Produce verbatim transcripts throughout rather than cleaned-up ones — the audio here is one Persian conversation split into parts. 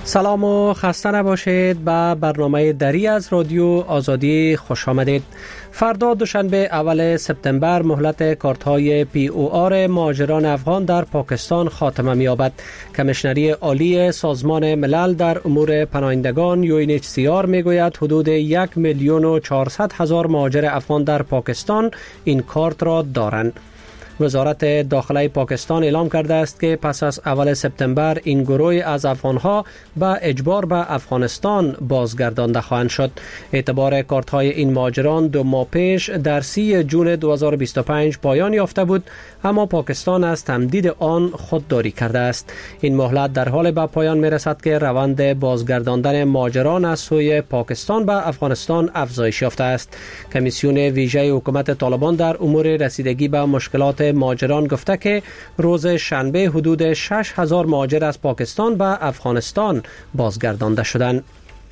سلام و خسته نباشید. به برنامه دری از رادیو آزادی خوش آمدید. فردا دوشنبه اول سپتامبر مهلت کارت‌های پی او آر مهاجران افغان در پاکستان خاتمه می‌یابد. کمیشنری عالی سازمان ملل در امور پناهندگان یو ان اچ سی آر میگوید حدود یک میلیون و چهارصد هزار مهاجر افغان در پاکستان این کارت را دارند. وزارت داخله پاکستان اعلام کرده است که پس از اول سپتامبر این گروه از افغانها به اجبار به افغانستان بازگردانده خواهند شد. اعتبار کارت های این مهاجران دو ماه پیش در سی جون دو هزار و بیست و پنج پایان یافته بود، اما پاکستان از تمدید آن خودداری کرده است. این مهلت در حال به پایان می رسد که روند بازگرداندن مهاجران از سوی پاکستان به افغانستان افزایش یافته است. کمیسیون ویژه حکومت طالبان در امور رسیدگی به مشکلات مهاجران گفته که روز شنبه حدود شش هزار مهاجر از پاکستان به افغانستان بازگردانده شدند.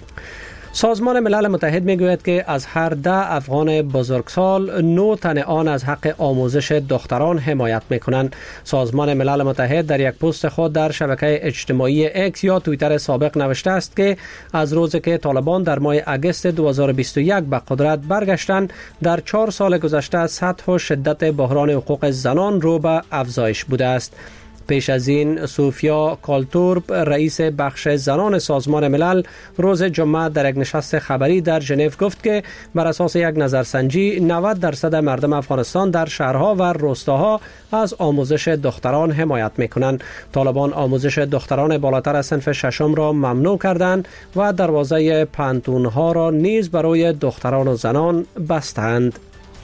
سازمان ملل متحد میگوید که از هر ده افغان بزرگسال نه تن آن از حق آموزش دختران حمایت میکنند. سازمان ملل متحد در یک پست خود در شبکه اجتماعی اکس یا توییتر سابق نوشته است که از روزی که طالبان در ماه اگست دو هزار و بیست و یک به قدرت برگشتند، در چهار سال گذشته سطح و شدت بحران حقوق زنان رو به افزایش بوده است. پیش از این سوفیا کالتورپ رئیس بخش زنان سازمان ملل روز جمعه در یک نشست خبری در ژنو گفت که بر اساس یک نظرسنجی نود درصد مردم افغانستان در شهرها و روستاها از آموزش دختران حمایت میکنند. طالبان آموزش دختران بالاتر از صنف ششم را ممنوع کردند و دروازه پانتونها را نیز برای دختران و زنان بستند.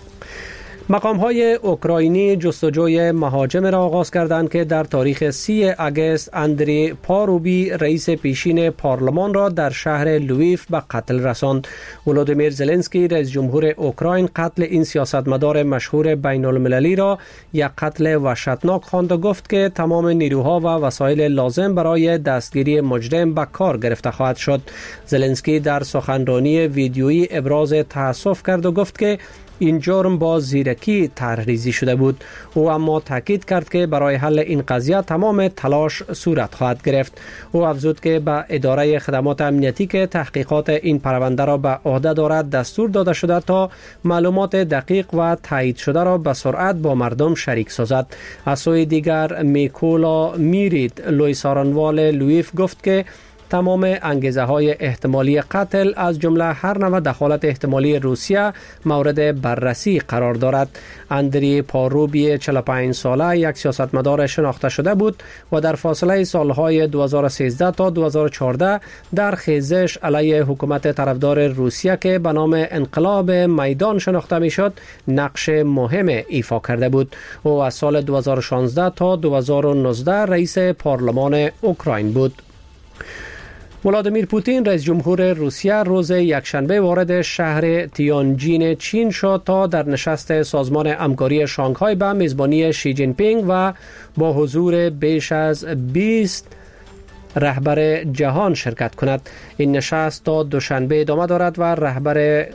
مقام های اوکراینی جستجوی مهاجم را آغاز کردند که در تاریخ سی اگست اندری پاروبی رئیس پیشین پارلمان را در شهر لویف به قتل رساند. ولودیمیر زلنسکی رئیس جمهور اوکراین قتل این سیاستمدار مشهور بین المللی را یک قتل وحشتناک خواند و گفت که تمام نیروها و وسایل لازم برای دستگیری مجرم به کار گرفته خواهد شد. زلنسکی در سخنرانی ویدیویی ابراز تأسف کرد و گفت که این جرم با زیرکی طرح‌ریزی شده بود. او اما تاکید کرد که برای حل این قضیه تمام تلاش صورت خواهد گرفت. او افزود که به اداره خدمات امنیتی که تحقیقات این پرونده را به عهده دارد دستور داده شده تا معلومات دقیق و تایید شده را به سرعت با مردم شریک سازد. از سوی دیگر میکولا میرید لویسارانوال لویف گفت که تمام انگیزه های احتمالی قتل از جمله هر نوع دخالت احتمالی روسیه مورد بررسی قرار دارد. اندری پاروبی چهل و پنج ساله یک سیاستمدار شناخته شده بود و در فاصله سالهای دو هزار و سیزده تا دو هزار و چهارده در خیزش علیه حکومت طرفدار روسیه که به نام انقلاب میدان شناخته میشد نقش مهم ایفا کرده بود. او از سال دو هزار و شانزده تا دو هزار و نوزده رئیس پارلمان اوکراین بود. ولادیمیر پوتین رئیس جمهور روسیه روز یکشنبه وارد شهر تیانجین چین شد تا در نشست سازمان همکاری شانگهای به میزبانی شی جین پینگ و با حضور بیش از بیست رهبر جهان شرکت کند. این نشست تا دوشنبه ادامه دارد و رهبر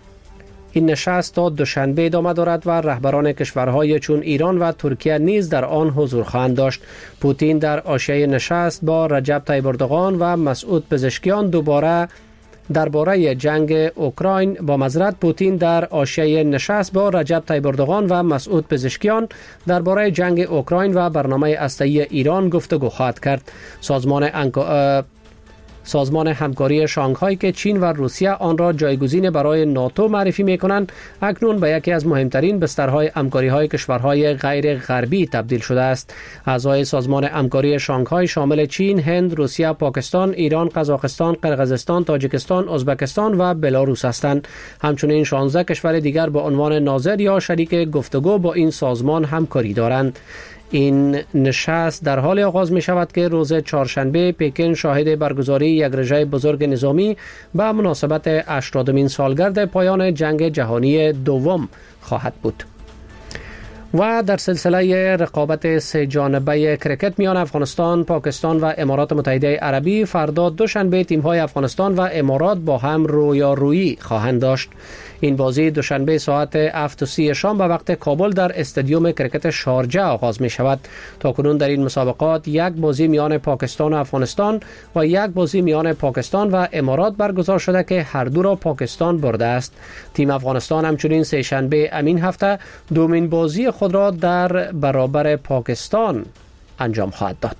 این نشست تا دوشنبه ادامه دارد و رهبران کشورهای چون ایران و ترکیه نیز در آن حضور خواهند داشت. پوتین در حاشیه نشست با رجب طیب اردوغان و مسعود پزشکیان دوباره درباره جنگ اوکراین با معذرت پوتین در حاشیه نشست با رجب طیب اردوغان و مسعود پزشکیان درباره جنگ اوکراین و برنامه هسته‌ای ایران گفتگو خواهد کرد. سازمان انکا... سازمان همکاری شانگهای که چین و روسیه آن را جایگزین برای ناتو معرفی می‌کنند، اکنون به یکی از مهمترین بسترهای همکاری‌های کشورهای غیر غربی تبدیل شده است. اعضای سازمان همکاری شانگهای شامل چین، هند، روسیه، پاکستان، ایران، قزاقستان، قرقیزستان، تاجیکستان، ازبکستان و بلاروس هستند. همچنین شانزده کشور دیگر با عنوان ناظر یا شریک گفتگو با این سازمان همکاری دارند. این نشست در حال آغاز می شود که روز چهارشنبه پکن شاهد برگزاری یک رژه بزرگ نظامی به مناسبت هشتادمین سالگرد پایان جنگ جهانی دوم خواهد بود. و در سلسله رقابت سه جانبه کرکت میان افغانستان، پاکستان و امارات متحده عربی، فردا دوشنبه تیم‌های افغانستان و امارات با هم رویارویی خواهند داشت. این بازی دوشنبه ساعت هفت و سی شام به وقت کابل در استادیوم کرکت شارجه آغاز می شود. تاکنون در این مسابقات یک بازی میان پاکستان و افغانستان و یک بازی میان پاکستان و امارات برگزار شده که هر دو را پاکستان برده است. تیم افغانستان همچنین سه شنبه امین هفته دومین بازی خود را در برابر پاکستان انجام خواهد داد.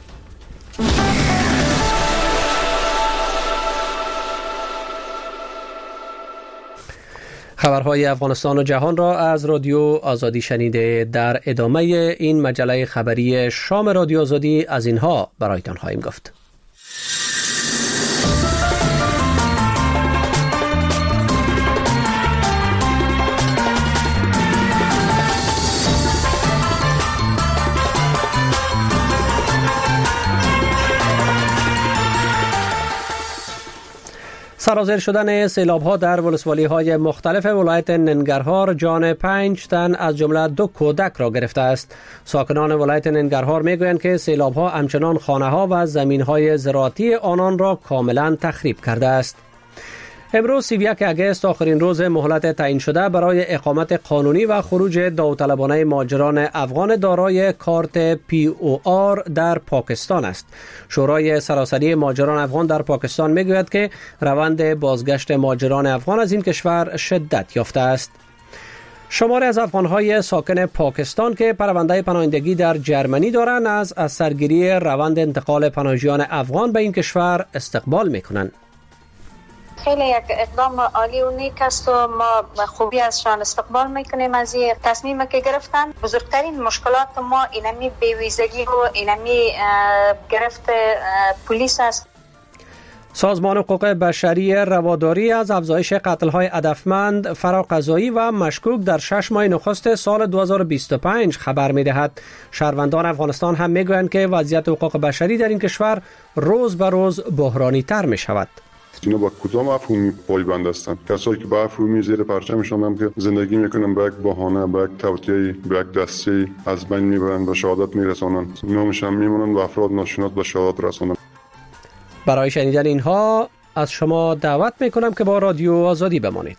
خبرهای افغانستان و جهان را از رادیو آزادی شنیده. در ادامه این مجله خبری شام رادیو آزادی از اینها برایتان خواهیم گفت. سرازیر شدن سیلاب‌ها در ولسوالی‌های مختلف ولایت ننگرهار جان پنج تن از جمله دو کودک را گرفته است. ساکنان ولایت ننگرهار می‌گویند که سیلاب‌ها همچنان خانه‌ها و زمین‌های زراعتی آنان را کاملاً تخریب کرده است. امروز سی و یک آگوست آخرین روز مهلت تعیین شده برای اقامت قانونی و خروج داوطلبانه مهاجران افغان دارای کارت پی او آر در پاکستان است. شورای سراسری مهاجران افغان در پاکستان میگوید که روند بازگشت مهاجران افغان از این کشور شدت یافته است. شماری از افغان‌های ساکن پاکستان که پرونده پناهندگی در جرمنی دارند از از سرگیری روند انتقال پناهجویان افغان به این کشور استقبال می‌کنند. خیلی یک اقدام عالی و نیک است و ما خوبی ازشان استقبال میکنیم. از این تصمیمی که گرفتن بزرگترین مشکلات ما اینمی بیویزگی و اینمی گرفت پلیس است. سازمان حقوق بشری رواداری از افزایش قتل‌های هدفمند، فراقضایی و مشکوک در شش ماه نخست سال دو هزار و بیست و پنج خبر می‌دهد. شهروندان افغانستان هم می‌گویند که وضعیت حقوق بشری در این کشور روز به روز بحرانی‌تر می‌شود. اینا با کدام مفهومی پایبند هستند؟ کسایی که با مفهومی زیر پرچمشان هم که زندگی میکنن به یک بهانه، به یک توطئه، به یک دسته از بین میبرند و شهادت میرسانند. نامش هم میمونند و افراد ناشناس به شهادت رسانند. برای شنیدن اینها از شما دعوت میکنم که با رادیو آزادی بمانید.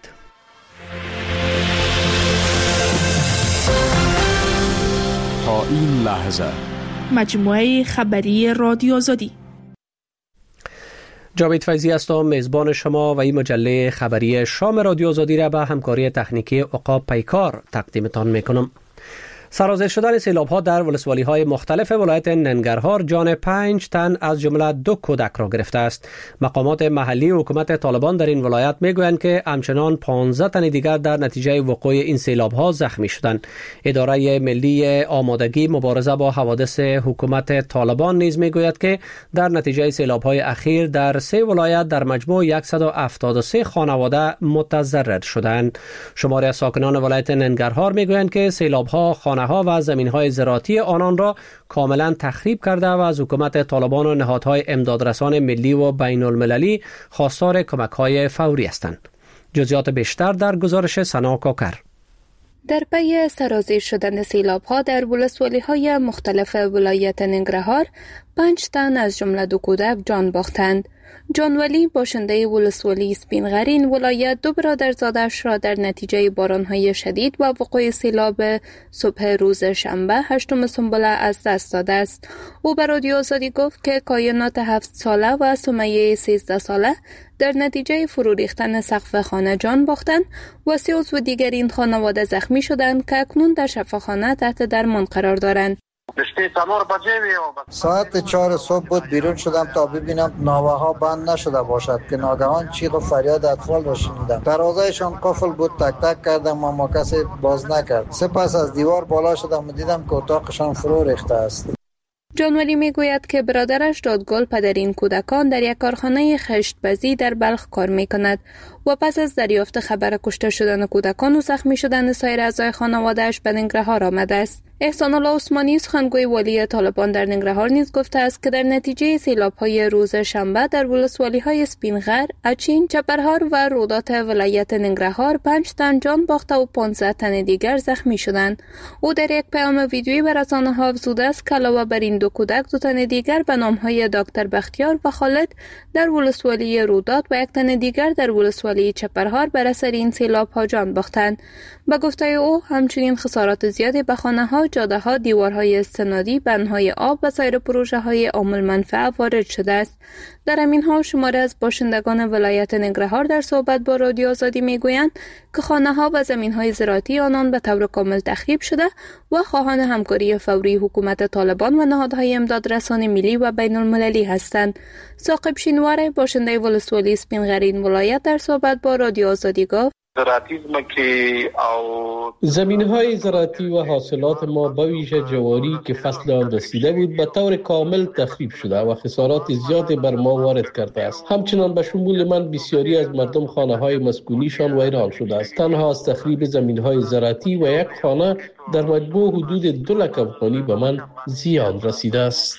تا این لحظه مجموعه خبری رادیو آزادی. جاوید فیضی هستم، میزبان شما و این مجله خبری شام رادیو آزادی را به همکاری تکنیکی عقاب پیکار تقدیمتان میکنم. سرازیر شدن سیلاب‌ها در ولسوالی‌های مختلف ولایت ننگرهار جان پنج تن از جمله دو کودک را گرفته است. مقامات محلی و حکومت طالبان در این ولایت میگویند که همچنان پانزده تن دیگر در نتیجه وقوع این سیلاب‌ها زخمی شدند. اداره ملی آمادگی مبارزه با حوادث حکومت طالبان نیز میگوید که در نتیجه سیلاب‌های اخیر در سه ولایت در مجموع صد و هفتاد و سه خانواده متضرر شدند. شماری از ساکنان ولایت ننگرهار میگویند که سیلاب‌ها ها و زمین‌های زراعتی آنان را کاملا تخریب کرده و از حکومت طالبان و نهادهای امدادرسان ملی و بین المللی خواستار کمک‌های فوری هستند. جزئیات بیشتر در گزارش سنا کاکر. در پی سرازیر شدن سیلاب‌ها در ولسوالی‌های مختلف ولایت ننگرهار پنج تن از جمله دو کودک جان باختند. جان ولی باشنده ولسوالی سپینغرین ولایت دو برادرزادش را در نتیجه باران‌های شدید و وقوع سیلاب صبح روز شنبه هشتم سنبله از دست داده است. او به رادیو آزادی گفت که کائنات هفت ساله و سمیه سیزده ساله در نتیجه فرو ریختن سقف خانه جان باختند و سه عضو دیگر این خانواده زخمی شدند که اکنون در شفاخانه تحت درمان قرار دارند. ساعت چهار صبح بود بیرون شدم تا ببینم ناوه ها بند نشده باشد که ناگهان چیخ و فریاد اطفال را شنیدم. دروازه‌شان قفل بود، تک تک کردم اما کسی باز نکرد. سپس از دیوار بالا شدم و دیدم که اتاقشان فرو ریخته است. جان ولی میگوید که برادرش دادگل پدر این کودکان در یک کارخانه خشت‌بازی در بلخ کار میکند و پس از دریافت خبر کشته شدن کودکان و زخمی شدن سایر اعضای خانواده‌اش به ننگرهار آمده است. احسان الله عثمانی سخنگوی والی طالبان در ننگرهار نیز گفته است که در نتیجه سیلاب‌های روز شنبه در ولسوالی‌های سپینغر، اچین، چپرهار و رودات ولایت ننگرهار پنج تن جان باخته و پانزده تن دیگر زخمی شدند. او در یک پیام ویدیویی به رسانه‌ها افزوده است که علاوه بر این دو کودک، دو تن دیگر به نام‌های دکتر بختیار و خالد در ولسوالی رودات و یک تن دیگر در ولسوالی چپرهار بر اثر این سیلاب‌ها جان باختند. به گفته او همچنین خسارات زیادی به خانه‌ها، جاده‌ها، دیوارهای استنادی، بندهای آب و سایر پروژه‌های عامل منفعه وارد شده است. در همین حال شماری از باشندگان ولایت ننگرهار در صحبت با رادیو آزادی میگویند که خانه‌ها و زمین‌های زراعتی آنان به طور کامل تخریب شده و خواهان همکاری فوری حکومت طالبان و نهادهای امدادرسانی ملی و بین المللی هستند. ثاقب شینوار باشنده ولسوالی سپینغرین ولایت در صحبت با رادیو آزادی گفت: زمین‌های زراعتی و حاصلات ما به ویژه جواری که فصل آن رسیده بود به طور کامل تخریب شده و خسارات زیادی بر ما وارد کرده است. همچنان به شمول من بسیاری از مردم خانه‌های مسکونیشان ویران شده است. تنها از تخریب زمین‌های زراعتی و یک خانه در مجموع حدود دو لک افغانی به من زیان رسیده است.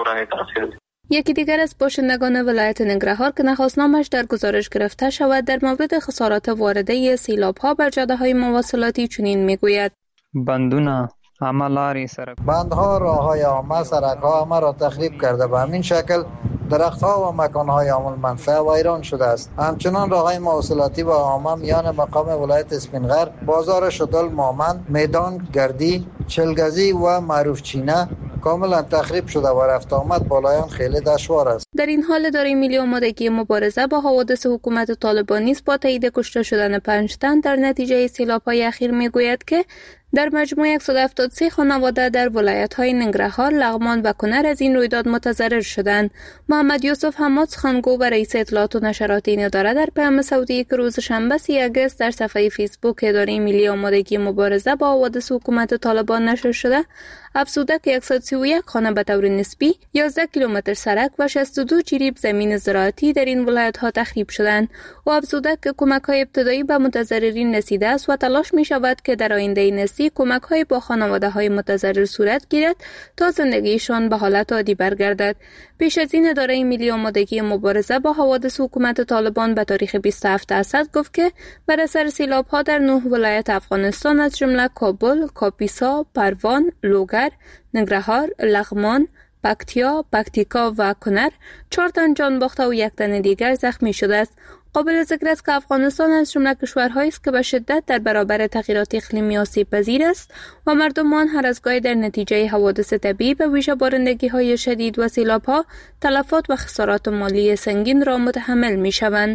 یکی دیگر از باشندگان ولایت ننگرهار که نخواستنامش در گزارش گرفته شود در مورد خسارات وارده سیلاب‌ها بر جاده‌های مواصلاتی چنین میگوید: بندونه، عملاری سرک، بندها، راه‌های عامه، سرک‌ها همه را تخریب کرده. به همین شکل درخت‌ها و مکان‌های عامل منفعه ویران شده است. همچنان راه‌های مواصلاتی و عامه میان مقام ولایت اسپینغر، بازار شدل مامن، میدان گردی، چلگزی و معروف چینه کاملا تخریب شده و رفت آمد بالایان خیلی دشوار است. در این حال اداره ملی آمادگی مبارزه با حوادث حکومت طالبان نیز با تایید کشته شدن پنج تن در نتیجه سیلاب‌های اخیر میگوید که در مجموع صد و هفتاد و سه خانواده در ولایت‌های ننگرهار، لغمان و کنر از این رویداد متضرر شدند. محمد یوسف حماد سخنگو و رئیس اطلاعات و نشرات این اداره در پیام صوتی که روز شنبه سی آگوست در صفحه فیسبوک اداره ملی آمادگی مبارزه با حوادث حکومت طالبان نشر شده افزوده که صد و سی و یک خانه به طور نسبی، یازده کیلومتر سرک و شصت و دو جریب زمین زراعتی در این ولایت‌ها تخریب شدند. و افزوده که کمک‌های ابتدایی به متضررین رسیده است و تلاش می‌شود که در آینده نزدیک کمک‌های با خانواده‌های متضرر صورت گیرد تا زندگیشان به حالت عادی برگردد. پیش از این اداره ملی آمادگی مبارزه با حوادث حکومت طالبان به تاریخ بیست و هفت اسد گفت که بر اثر سیلاب‌ها در نه ولایت افغانستان از جمله کابل، کاپیسا، پروان، لوگر، ننگرهار، لغمان، پکتیا، پکتیکا و کنر چهار تن جان باخته و یک تن دیگر زخمی شده است. قابل ذکر است که افغانستان از جمله کشورهایی است که به شدت در برابر تغییرات اقلیمی آسیب پذیر است و مردمان هر از گاهی در نتیجه حوادث طبیعی به ویژه بارندگی‌های شدید و سیلاب‌ها تلفات و خسارات مالی سنگین را متحمل می‌شوند.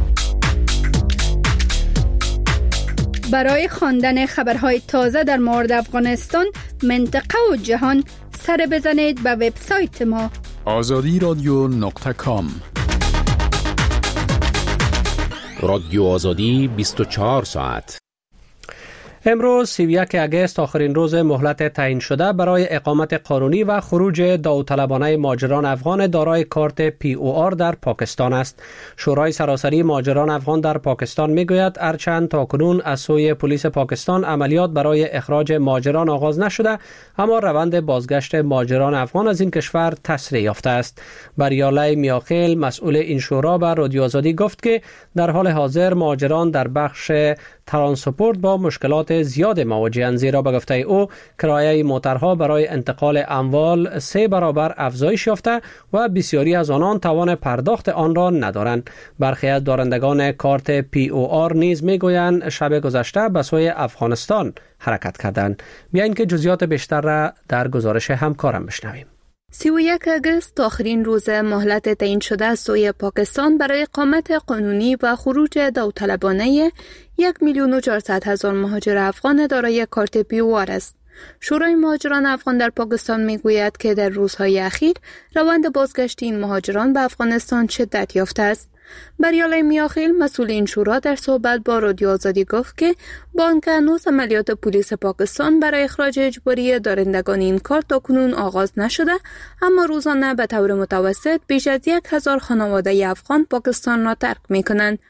برای خواندن خبرهای تازه در مورد افغانستان، منطقه و جهان سر بزنید به وبسایت ما آزادی رادیو نقطه کام. رادیو آزادی بیست و چهار ساعت. امروز سی و یک آگوست آخرین روز مهلت تعیین شده برای اقامت قانونی و خروج داوطلبانه مهاجران افغان دارای کارت پی او آر در پاکستان است. شورای سراسری مهاجران افغان در پاکستان میگوید هرچند تاکنون از سوی پلیس پاکستان عملیات برای اخراج مهاجران آغاز نشده، اما روند بازگشت مهاجران افغان از این کشور تسریع یافته است. بریاله میاخیل مسئول این شورا به رادیو آزادی گفت که در حال حاضر مهاجران در بخش ترانسپورت با مشکلات زیاد مواجه‌اند، زیرا به گفته او کرایه موترها برای انتقال اموال سه برابر افزایش یافته و بسیاری از آنان توان پرداخت آن را ندارند. برخی از دارندگان کارت پی او آر نیز میگویند شب گذشته به سوی افغانستان حرکت کردند. بیاین که جزئیات بیشتر را در گزارش همکارم بشنویم. سی و یک آگوست آخرین روز مهلت تعیین شده از سوی پاکستان برای اقامت قانونی و خروج داوطلبانه یک میلیون و چهارصد هزار مهاجر افغان دارای کارت پی او آر است. شورای مهاجران افغان در پاکستان میگوید که در روزهای اخیر روند بازگشت این مهاجران به افغانستان شدت یافته است. بریاله میاخیل مسئول این شورا در صحبت با رادیو آزادی گفت که با آنکه هنوز عملیات پلیس پاکستان برای اخراج اجباری دارندگان این کارت تاکنون آغاز نشده، اما روزانه به طور متوسط بیش از یک هزار خانواده افغان پاکستان را ترک می‌کنند.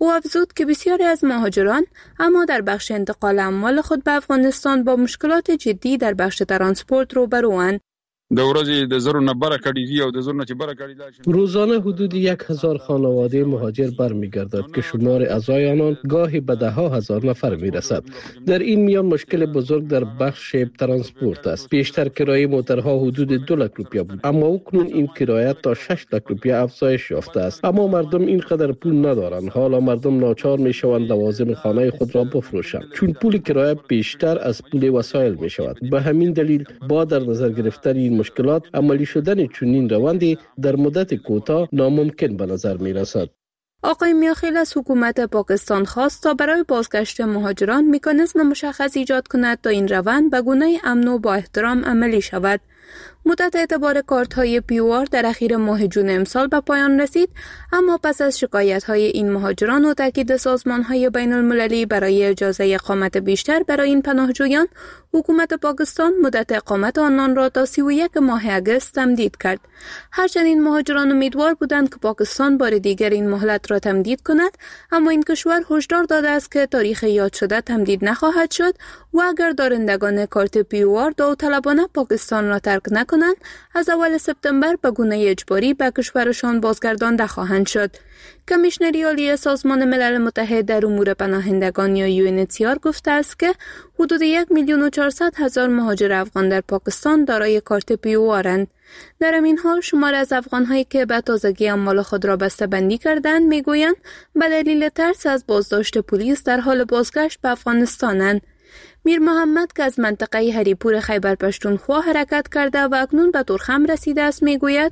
او افزود که بسیاری از مهاجران اما در بخش انتقال اموال خود به افغانستان با مشکلات جدی در بخش ترانسپورت روبروند. د ورځې د زرو نه بره کړي او د زرو نه چې بره کړي روزانه حدود یک هزار خانواده مهاجر برمیگردد که شمار اعضای آنان گاهی به ده ها هزار نفر میرسد. در این میان مشکل بزرگ در بخش ترانسپورت است. پیشتر کرایه موترها حدود دو لک روپیه بود، اما اکنون این کرایه تا شش لک روپیه افزایش یافته است. اما مردم اینقدر پول ندارند. حالا مردم ناچار میشوند لوازم خانه خود را بفروشند چون پول کرایه بیشتر از پول وسایل میشود. به همین دلیل با در نظر گرفتن این مشکلات عملی شدن چنین روندی در مدت کوتاه ناممکن به نظر می رسد. آقای میاخیل از حکومت پاکستان خواست تا برای بازگشت مهاجران مکانیزم مشخص ایجاد کند تا این روند به گونه امن و با احترام عملی شود. مدت اعتبار کارت های پی او آر در اخیر ماه جون امسال به پایان رسید، اما پس از شکایت های این مهاجران و تاکید سازمان های بین المللی برای اجازه اقامت بیشتر برای این پناهجویان، حکومت پاکستان مدت اقامت آنان را تا سی و یک ماه اگست تمدید کرد. هرچند این مهاجران امیدوار بودند که پاکستان بار دیگر این مهلت را تمدید کند، اما این کشور هشدار داده است که تاریخ یاد شده تمدید نخواهد شد و اگر دارندگان کارت پی او آر داوطلبانه پاکستان را ترک نکنند، از اول سپتامبر به گونه اجباری به کشورشان بازگردانده خواهند شد. کمیشنری عالی سازمان ملل متحد در امور پناهندگان یا یو ان اچ سی آر گفته است که حدود یک میلیون و چهارصد هزار مهاجر افغان در پاکستان دارای کارت پی او آرند. در این حال شمار از افغان‌هایی که به تازگی اموال خود را بسته‌بندی کردند میگویند به دلیل ترس از بازداشت پلیس در حال بازگشت به افغانستانند. میر محمد که از منطقه هریپور خیبر پشتونخوا حرکت کرده و اکنون به تورخم رسیده است میگوید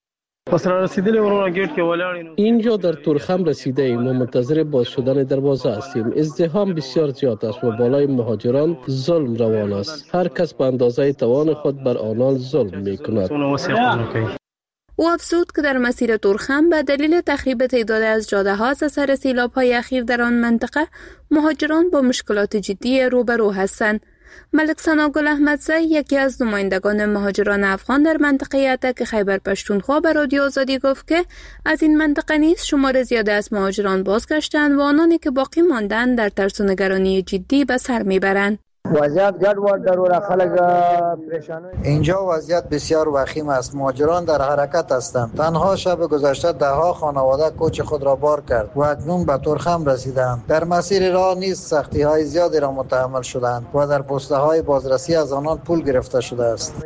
اینجا در تورخم رسیده ایم و منتظر باز شدن دروازه هستیم. ازدحام بسیار زیاد است و بالای مهاجران ظلم روان است. هر کس به اندازه توان خود بر آنان ظلم می کند. او افزود که در مسیر تورخم به دلیل تخریب تعداد از جاده ها از اثر سیلاب های اخیر در آن منطقه مهاجران با مشکلات جدی روبرو هستند. ملک ثنا گل احمدزی یکی از نمایندگان مهاجران افغان در منطقه اتک خیبر پشتونخوا به رادیو آزادی گفت که از این منطقه نیز شمار زیاده از مهاجران بازگشتند و آنانی که باقی ماندند در ترس و نگرانی جدی به سر میبرند. وضعیت گډوډ دروره خلک پریشان. اینجا وضعیت بسیار وخیم است. مهاجران در حرکت هستند. تنها شب گذشته ده ها خانواده کوچ خود را بار کرد و اکنون به تورخم رسیدند. در مسیر راه نیز سختی های زیادی را متحمل شدند و در پسته های بازرسی از آنان پول گرفته شده است.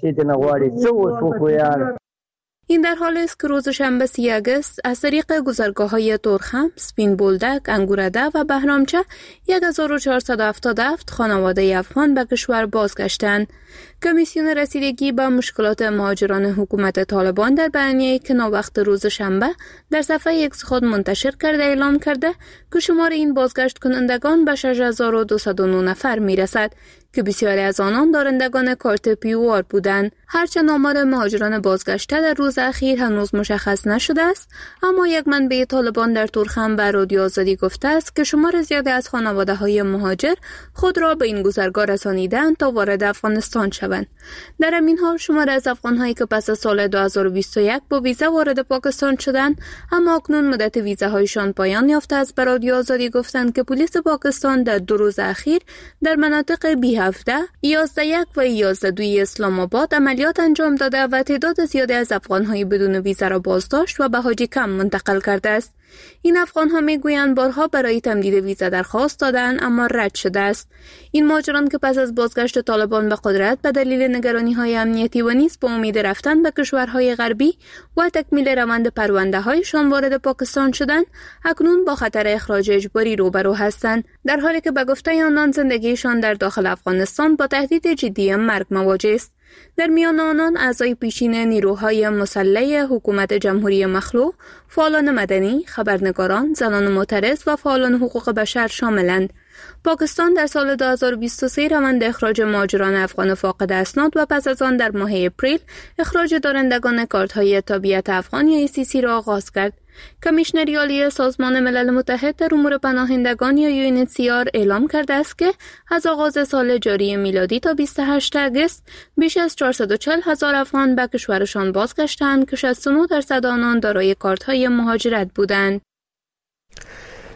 این در حالی است که روز شنبه سی اگست از طریق گذرگاه‌های تورخم، سپین بولدک، انگورده و بهرامچه هزار و چهارصد و هفتاد و هفت خانواده افغان به کشور بازگشتند. کمیسیون رسیدگی به مشکلات مهاجران حکومت طالبان در بیانیه‌ای که ناوقت روز شنبه در صفحه ایکس خود منتشر کرده اعلام کرده که شمار این بازگشت کنندگان به شش هزار و دویست و نه نفر میرسد که بسیاری از آنان دارندگان کارت پی او آر بودند. هرچند آمار مهاجران بازگشته در روز اخیر هنوز مشخص نشده است، اما یک منبع طالبان در تورخم به رادیو آزادی گفته است که شمار زیادی از خانواده‌های مهاجر خود را به این گذرگاه رسانیدند تا وارد افغانستان شوند. در همین حال شمار از افغان‌هایی که پس از سال دو هزار و بیست و یک با ویزا وارد پاکستان شدند اما اکنون مدت ویزاهایشان پایان یافته است به رادیو آزادی گفتند که پلیس پاکستان در دو روز اخیر در مناطق بی هفده، یازده یک و یازده دو اسلام آباد عملیات انجام داده و تعداد زیادی از افغان‌های بدون ویزا را بازداشت و به حاجی کم منتقل کرده است. این افغان‌ها میگویند بارها برای تمدید ویزا درخواست دادند اما رد شده است. این مهاجران که پس از بازگشت طالبان به قدرت به دلیل نگرانی‌های امنیتی و نیز با امید رفتن به کشورهای غربی و تکمیل روند پرونده‌هایشان وارد پاکستان شدند، اکنون با خطر اخراج اجباری روبرو هستند، در حالی که به گفته آنان زندگیشان در داخل افغانستان با تهدید جدی مرگ مواجه است. در میان آنان اعضای پیشین نیروهای مسلح حکومت جمهوری مخلوع، فعالان مدنی، خبرنگاران، زنان معترض و فعالان حقوق بشر شاملند. پاکستان در سال دو هزار و بیست و سه روند اخراج مهاجران افغان فاقد اسناد و پس از آن در ماه اپریل اخراج دارندگان کارت‌های تابعیت افغان یا ای سی سی را آغاز کرد. کمیشنری عالی سازمان ملل متحد در امور پناهندگان یا یو ان اچ سی آر اعلام کرده است که از آغاز سال جاری میلادی تا بیست و هشتم اگست بیش از چهارصد و چهل هزار افغان به کشورشان بازگشتند که شصت و نه درصد آنان دارای کارت‌های مهاجرت بودند.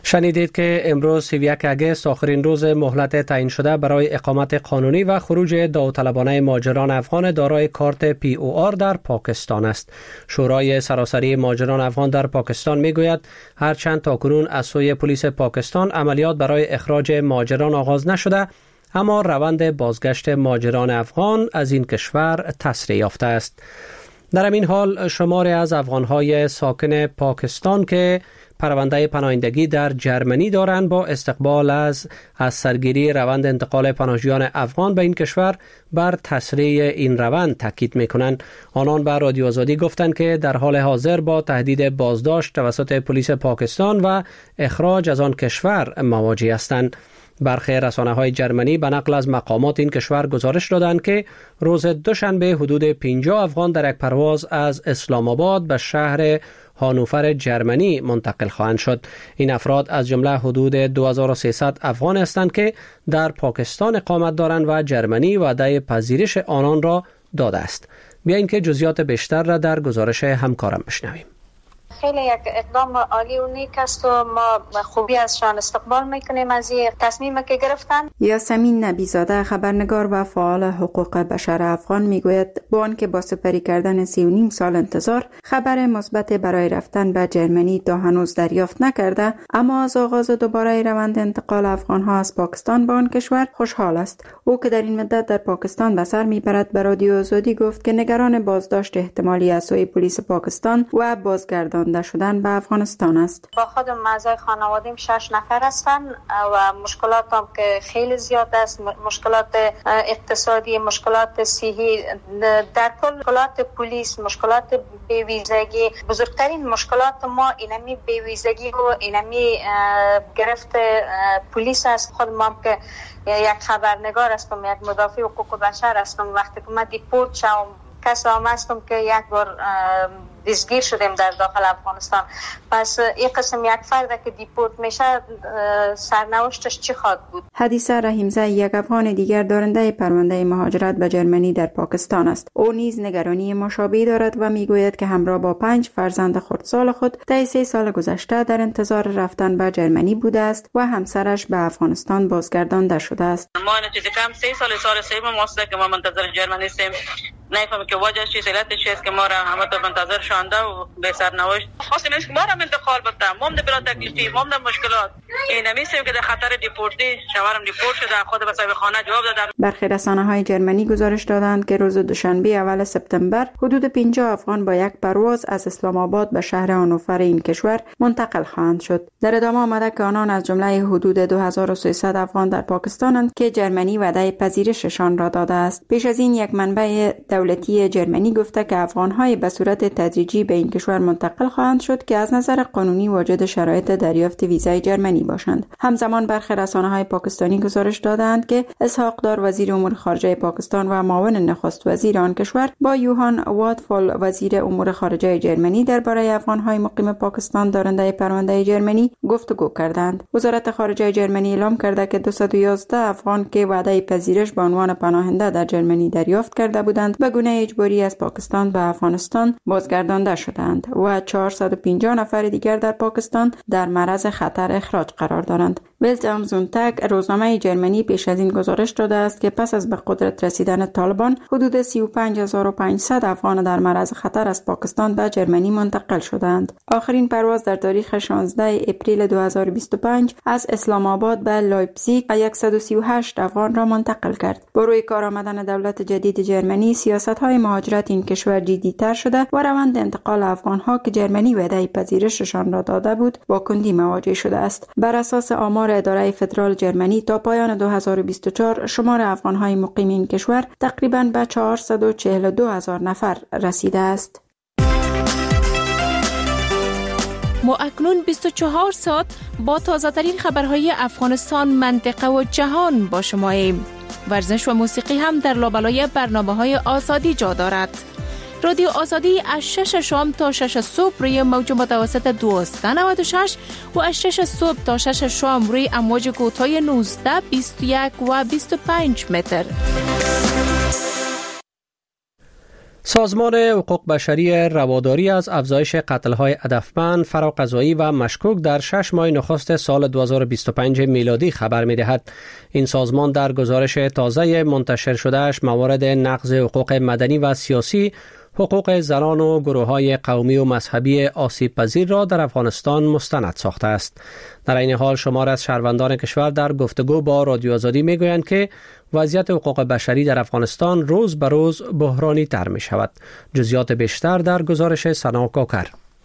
شنیدید که امروز سی و یک آگوست آخرین روز مهلت تعیین شده برای اقامت قانونی و خروج داوطلبانه مهاجران افغان دارای کارت پی او آر در پاکستان است. شورای سراسری مهاجران افغان در پاکستان میگوید هرچند تاکنون از سوی پلیس پاکستان عملیات برای اخراج مهاجران آغاز نشده، اما روند بازگشت مهاجران افغان از این کشور تسریع یافته است. در همین حال شماری از افغان‌های ساکن پاکستان که پرونده پناهندگی در جرمنی دارند با استقبال از از سرگیری روند انتقال پناهجویان افغان به این کشور بر تسریع این روند تاکید می‌کنند. آنان به رادیو آزادی گفتند که در حال حاضر با تهدید بازداشت توسط پلیس پاکستان و اخراج از آن کشور مواجه هستند. برخی رسانه‌های جرمنی به نقل از مقامات این کشور گزارش دادند که روز دوشنبه حدود پنجاه افغان در یک پرواز از اسلام آباد به شهر هانوفر جرمنی منتقل خواهند شد. این افراد از جمله حدود دو هزار و سیصد افغان هستند که در پاکستان اقامت دارند و جرمنی وعده پذیرش آنان را داده است. بیایید که جزئیات بیشتر را در گزارش همکارم بشنویم. خیلی یک اقدام عالی و نیک است و ما خوبی ازشان استقبال میکنیم از این تصمیم که گرفتن. یاسمین نبیزاده خبرنگار و فعال حقوق بشر افغان میگوید با آنکه با سپری کردن سی و نیم سال انتظار خبر مثبت برای رفتن به جرمنی تا هنوز دریافت نکرده، اما از آغاز دوباره روند انتقال افغان‌ها از پاکستان به آن کشور خوشحال است. او که در این مدت در پاکستان به سر میبرد به رادیو آزادی گفت که نگران بازداشت احتمالی از سوی پلیس پاکستان و بازگردان شدن به افغانستان است. با خودم اعضای خانوادیم شش نفر هستن و مشکلات هم که خیلی زیاد است، مشکلات اقتصادی، مشکلات صحی، در کل مشکلات پلیس، مشکلات بیویزگی. بزرگترین مشکلات ما اینمی بیویزگی و اینمی گرفت پلیس است. خود ما که یک خبرنگار هستم، یک مدافع حقوق بشر هستم، وقتی که من دیپورت شدم کسی هم هستم که یک بار دستگیر شدیم در داخل افغانستان. پس این قسم یک فرد که دیپورت میشه سرنوشتش چی خواهد بود؟ حدیثه رحیمزه یک افغان دیگر دارنده پرونده مهاجرت به جرمنی در پاکستان است. او نیز نگرانی مشابهی دارد و میگوید که همراه با پنج فرزند خردسال خود طی سه سال گذشته در انتظار رفتن به جرمنی بوده است و همسرش به افغانستان بازگردانده شده است. ما نتیجه کم سه سال سال سوم ماست که ما منتظر جرمنی هستیم. نفهمم که وجه چیه، علت چیه است که ما را همه تو منتظر شانده و به سرنوشت خواستیم که ما را انتقال بده. ما هم بلا تکلیفی، ما هم مشکلات این نمیسیم که در خطر دیپورتی شوهرم دیپورت شده، خود به صاحب خانه جواب داد. برخی رسانه‌های جرمنی گزارش دادند که روز دوشنبه اول سپتامبر حدود پنجاه افغان با یک پرواز از اسلام آباد به شهر هانوفر این کشور منتقل خواهند شد. در ادامه آمده که آنان از جمله حدود دو هزار و سیصد افغان در پاکستانند که جرمنی وعده پذیرششان را داده است. پیش از این یک منبع دولتی جرمنی گفته که افغان‌های به صورت تدریجی به این کشور منتقل خواهند شد که از نظر قانونی واجد شرایط دریافت ویزای جرمنی باشند. همزمان برخی رسانه‌های پاکستانی گزارش دادند که اسحاق دار وزیر امور خارجه پاکستان و معاون نخست وزیر آن کشور با یوهان واتفال وزیر امور خارجه جرمنی درباره افغان‌های مقیم پاکستان دارنده پرونده جرمنی گفتگو کردند. وزارت خارجه جرمنی اعلام کرده که دویست و یازده افغان که وعده پذیرش به عنوان پناهنده در جرمنی دریافت کرده بودند به گونه اجباری از پاکستان به افغانستان بازگردانده شدند و چهارصد و پنجاه نفر دیگر در پاکستان در معرض خطر اخراج قرار دارند. ولت ام زونتاگ روزنامه جرمنی پیش از این گزارش داده است که پس از به قدرت رسیدن طالبان حدود سی و پنج هزار و پانصد افغان در معرض خطر از پاکستان به جرمنی منتقل شدند. آخرین پرواز در تاریخ شانزده اپریل دو هزار و بیست و پنج از اسلام آباد به لایپزیگ صد و سی و هشت افغان را منتقل کرد. با روی کار آمدن دولت جدید جرمنی سیاست‌های مهاجرت این کشور جدی‌تر شده و روند انتقال افغان‌ها که جرمنی وعده پذیرششان را داده بود با کندی مواجه شده است. بر اساس آمار اداره فدرال جرمنی تا پایان دو هزار و بیست و چهار شمار افغان‌های مقیم این کشور تقریباً به چهارصد و چهل و دو هزار نفر رسیده است. ما اکنون بیست و چهار ساعت با تازه ترین خبرهای افغانستان، منطقه و جهان با شماییم. ورزش و موسیقی هم در لابلای برنامه‌های آزادی جا دارد. رادیو آزادی از شش شام تا شش صبح روی موج متوسط دویست و نود و شش و از شش صبح تا شش شام روی امواج کوتاه نوزده، بیست و یک و بیست و پنج متر. سازمان حقوق بشری رواداری از افزایش قتل‌های هدفمند، فراقضایی و مشکوک در شش ماه نخست سال دو هزار و بیست و پنج میلادی خبر می‌دهد. این سازمان در گزارش تازه منتشر شدهش موارد نقض حقوق مدنی و سیاسی، حقوق زنان و گروه‌های قومی و مذهبی آسیب پذیر را در افغانستان مستند ساخته است. در این حال شمار از شهروندان کشور در گفتگو با رادیو آزادی میگویند که وضعیت حقوق بشری در افغانستان روز به روز بحرانی تر می شود. جزئیات بیشتر در گزارش سنا کاکر.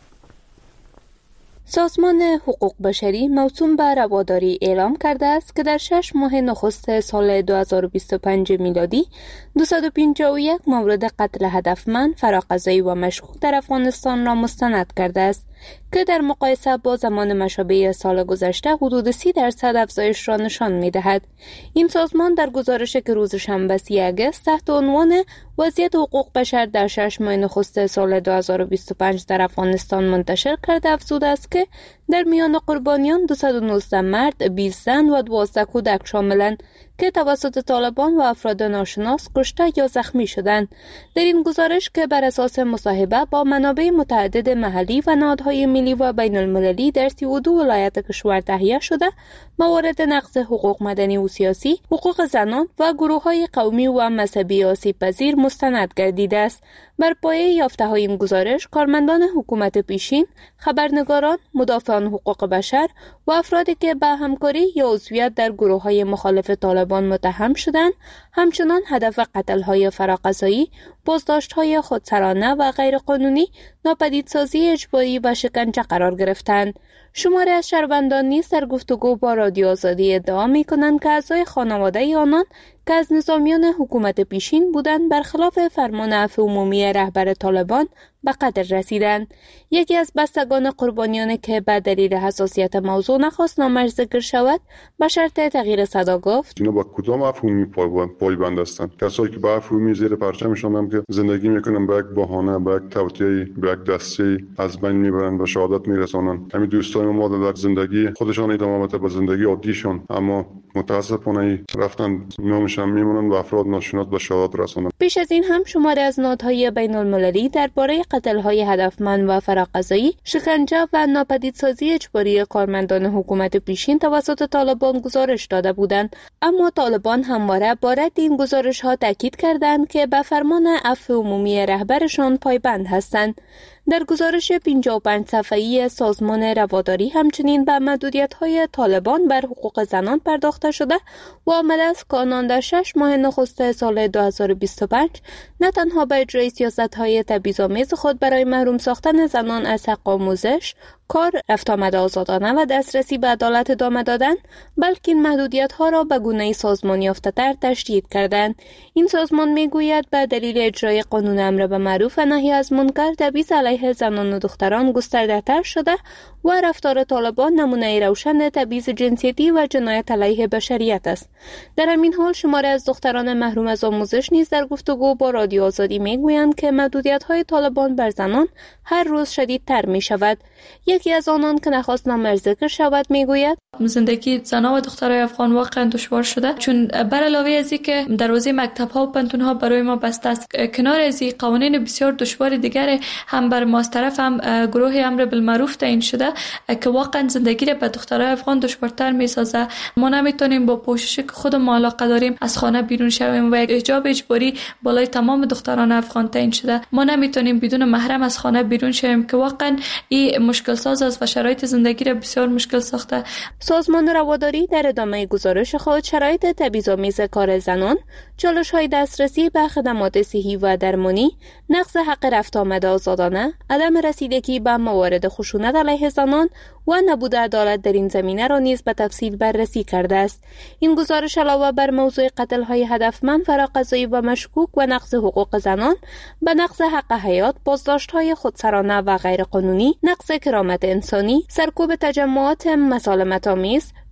سازمان حقوق بشری موسوم به رواداری اعلام کرده است که در شش ماه نخست سال دو هزار و بیست و پنج میلادی دویست و پنجاه و یک مورد قتل هدفمند، فراقضایی و مشکوک در افغانستان را مستند کرده است که در مقایسه با زمان مشابه سال گذشته حدود سی درصد افزایش را نشان می‌دهد. این سازمان در گزارشی که روز شنبه سی آگوست تحت عنوان وضعیت حقوق بشر در شش ماه نخست سال دو هزار و بیست و پنج در افغانستان منتشر کرده افزوده است که در میان قربانیان دویست و نوزده مرد، بیست زن و دوازده کودک شاملند که توسط طالبان و افراد ناشناس کشته یا زخمی شدند. در این گزارش که بر اساس مصاحبه با منابع متعدد محلی و نهادهای ملی و بین المللی در سی و دو ولایت کشور تهیه شده، موارد نقض حقوق مدنی و سیاسی، حقوق زنان و گروه‌های قومی و مذهبی آسیب پذیر مستند گردیده است. بر پایه یافته‌های این گزارش، کارمندان حکومت پیشین، خبرنگاران، مدافعان حقوق بشر و افرادی که به همکاری یا عضویت در گروه‌های مخالف طالبان متهم شدند، همچنان هدف قتل‌های فراقضایی، بازداشت‌های خودسرانه و غیرقانونی، ناپدیدسازی اجباری و شکنجه قرار گرفتند. شماری از شهروندان نیز در گفتگو با رادیو آزادی ادعا می‌کنند که اعضای خانواده آنان که از نظامیان حکومت پیشین بودند برخلاف فرمان عفو عمومی رهبر طالبان به قتل رسیدند. یکی از بستگان قربانیان که به دلیل حساسیت موضوع نخواست نامش ذکر شود به شرط تغییر صدا گفت: اینا با کدام عفو عمومی پایبند هستند؟ کسایی که به عفو عمومی زیر پرچمشون هم که زندگی میکنن به یک بهانه، به یک توطئه، به یک دسته از بین میبرن و شهادت میرسونن. همین دوستای ما در زندگی خودشان ادامه بده به زندگی عادیشون، اما متاسفانه رفتن نامشان میمونن و افراد ناشناس به شهادت رسوندن. پیش از این هم شماری از نهادهای بین المللی درباره قتل‌های هدفمند و فراقضایی، شکنجه و ناپدیدسازی اجباری کارمندان حکومت پیشین توسط طالبان گزارش داده بودند، اما طالبان همواره با رد این گزارش‌ها تاکید کردند که به فرمان عفو عمومی رهبرشان پایبند هستند. در گزارش پنجاه و پنج صفحه‌ای سازمان رواداری همچنین به محدودیت‌های طالبان بر حقوق زنان پرداخته شده و آمده است که آنان در شش ماه نخست سال دو هزار و بیست و پنج نه تنها به اجرای سیاست‌های تبعیض‌آمیز خود برای محروم ساختن زنان از حق آموزش، کار، رفت آمد آزادانه و دسترسی به عدالت ادامه دادند، بلکه این محدودیت‌ها را به گونه‌ای سازمان یافته‌تر تشدید کردند. این سازمان می‌گوید به دلیل اجرای قانون امر به معروف و نهی از منکر، تبعیض علیه زنان و دختران گسترده‌تر شده و رفتار طالبان نمونه روشن تبعیض جنسیتی و جنایت علیه بشریت است. در همین حال شماری از دختران محروم از آموزش نیز در گفتگو با رادیو آزادی می‌گویند که محدودیت‌های طالبان بر زنان هر روز شدیدتر می‌شود. یکی از آنان که نخواست نامش ذکر شود میگوید: زندگی زنان و دخترای افغان واقعا دشوار شده، چون بر علاوه از اینکه دروازه مکتب‌ها و پنتون‌ها برای ما بسته است، کنار از این قوانین بسیار دشوار دیگر هم بر ما از طرف هم گروه امر بالمعروف تعیین شده که واقعا زندگی را به دخترای افغان دشوارتر می‌سازه. ما نمیتونیم با پوششی که خود ما علاقه داریم از خانه بیرون شویم و یک حجاب اجباری بالای تمام دختران افغان تعیین شده. ما نمیتونیم بدون محرم از خانه بیرون شویم که واقعا این مشکل ساز است و شرایط زندگی را بسیار مشکل ساخته. سازمان رواداری در ادامه گزارش خود شرایط تبعیض‌آمیز کار زنان، چالش‌های دسترسی به خدمات صحی و درمانی، نقض حق رفت آمد آزادانه، عدم رسیدگی به موارد خشونت علیه زنان و نبود عدالت در این زمینه را نیز به تفصیل بررسی کرده است. این گزارش علاوه بر موضوع قتل‌های هدفمند، فراقضایی و مشکوک و نقض حقوق زنان، به نقض حق حیات، بازداشت‌های خودسرانه و غیرقانونی، نقض کرامت انسانی، سرکوب تجمعات مسالمت‌آمیز،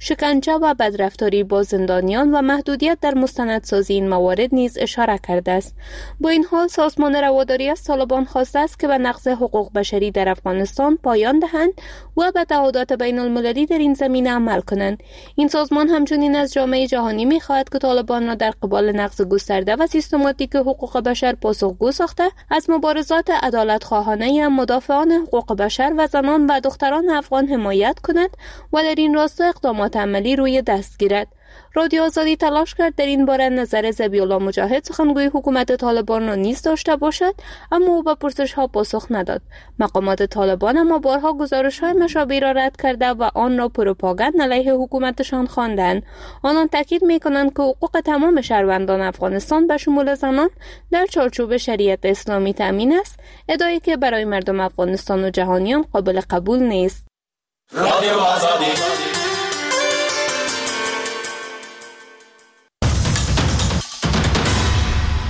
شکنجه و بدرفتاری با زندانیان و محدودیت در مستندسازی این موارد نیز اشاره کرده است. با این حال سازمان رواداری از طالبان خواسته است که به نقض حقوق بشری در افغانستان پایان دهند و به تعهدات بین المللی در این زمینه عمل کنند. این سازمان همچنین از جامعه جهانی می‌خواهد که طالبان را در قبال نقض گسترده و سیستماتیک حقوق بشر پاسخگو ساخته از مبارزات عدالت‌خواهانه مدافعان حقوق بشر و زنان و دختران افغان حمایت کند و در این راستا اقدامات عملی روی دست گیرد. رادیو آزادی تلاش کرد در این باره نظر ذبیح‌الله مجاهد سخنگوی حکومت طالبان را نیز داشته باشد، اما او به پرسش‌ها پاسخ نداد. مقامات طالبان اما بارها گزارش‌های مشابه را رد کرده و آن را پروپاگاند علیه حکومتشان خواندند. آنان تاکید می‌کنند که حقوق تمام شهروندان افغانستان به شمول زنان در چارچوب شریعت اسلامی تامین است، ادعایی که برای مردم افغانستان و جهانیان قابل قبول نیست. رادیو آزادی